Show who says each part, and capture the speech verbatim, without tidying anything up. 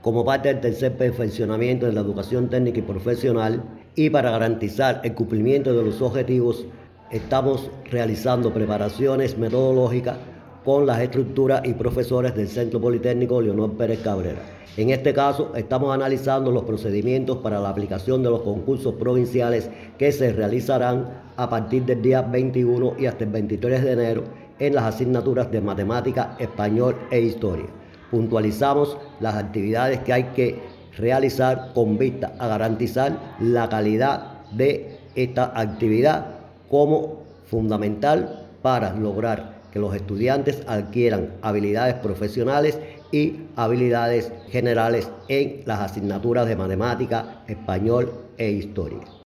Speaker 1: como parte del tercer perfeccionamiento de la educación técnica y profesional, y para garantizar el cumplimiento de los objetivos, estamos realizando preparaciones metodológicas con las estructuras y profesores del Centro Politécnico Leonor Pérez Cabrera. En este caso, estamos analizando los procedimientos para la aplicación de los concursos provinciales que se realizarán a partir del día veintiuno y hasta el veintitrés de enero en las asignaturas de matemática, español e historia. Puntualizamos las actividades que hay que realizar con vista a garantizar la calidad de esta actividad como fundamental para lograr que los estudiantes adquieran habilidades profesionales y habilidades generales en las asignaturas de matemática, español e historia.